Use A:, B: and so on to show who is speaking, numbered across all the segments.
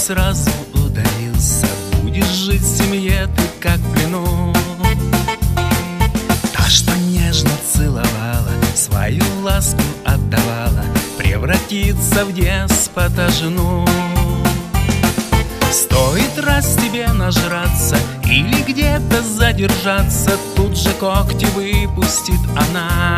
A: сразу удалился. Будешь жить в семье ты как в плену. Та, что нежно целовала, свою ласку отдавала, превратится в деспота жену. Стоит раз тебе нажраться или где-то задержаться, тут же когти выпустит она.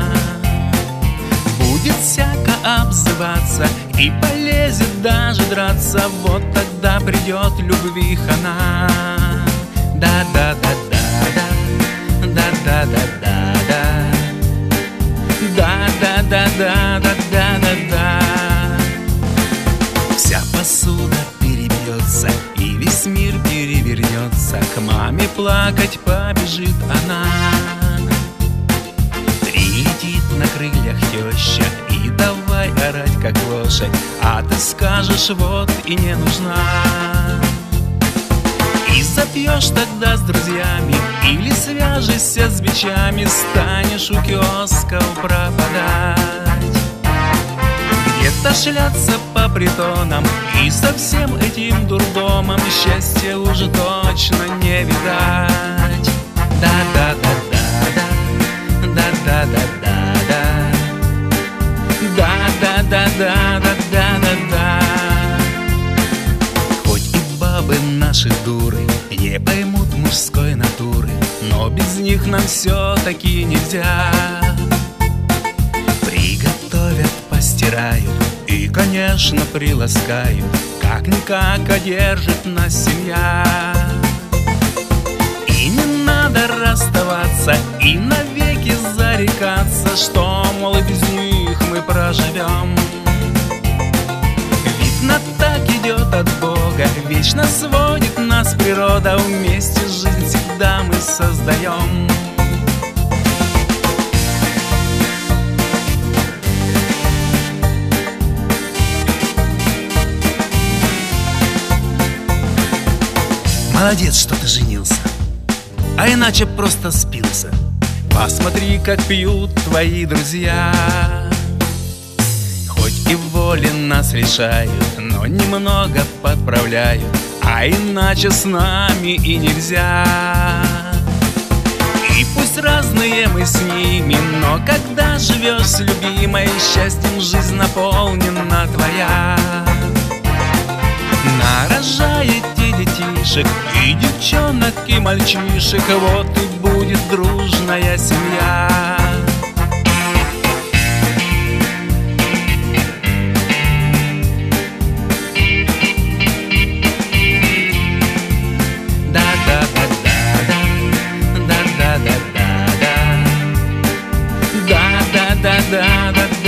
A: Будет всяко обзываться и полезет даже драться. Вот тогда придет любви хана. Да-да-да-да-да, да-да-да-да-да, да-да-да-да-да-да-да. Вся посуда перебьется и весь мир перевернется. К маме плакать побежит она. Прилетит на крыльях теща и давай орать как лошадь, а ты скажешь вот и не нужна. И запьешь тогда с друзьями или свяжешься с бичами, станешь у киосков пропадать, где-то шляться по притонам, и со всем этим дурдомом счастья уже точно не видать. Да-да-да-да-да, да-да-да-да-да, да-да-да-да-да-да-да. Хоть и бабы наши дуры не поймут мужской натуры, но без них нам все-таки нельзя. Приготовят, постирают и, конечно, приласкают, как-никак одержит нас семья. И не надо расставаться и навеки зарекаться, что, мол, и без них мы проживем. Видно, так идет от Бога, вечно сводит нас природа, вместе жизнь всегда мы создаем.
B: Молодец, что ты женился, а иначе просто спился.
A: Посмотри, как пьют твои друзья. Хоть и воли нас решают, но немного подправляют, а иначе с нами и нельзя. И пусть разные мы с ними, но когда живешь с любимой, счастьем жизнь наполнена твоя. Нарожаете детишек и девчонок, и мальчишек, вот и будет дружная семья. Да-да-да-да-да, да-да-да-да-да, да-да-да-да-да.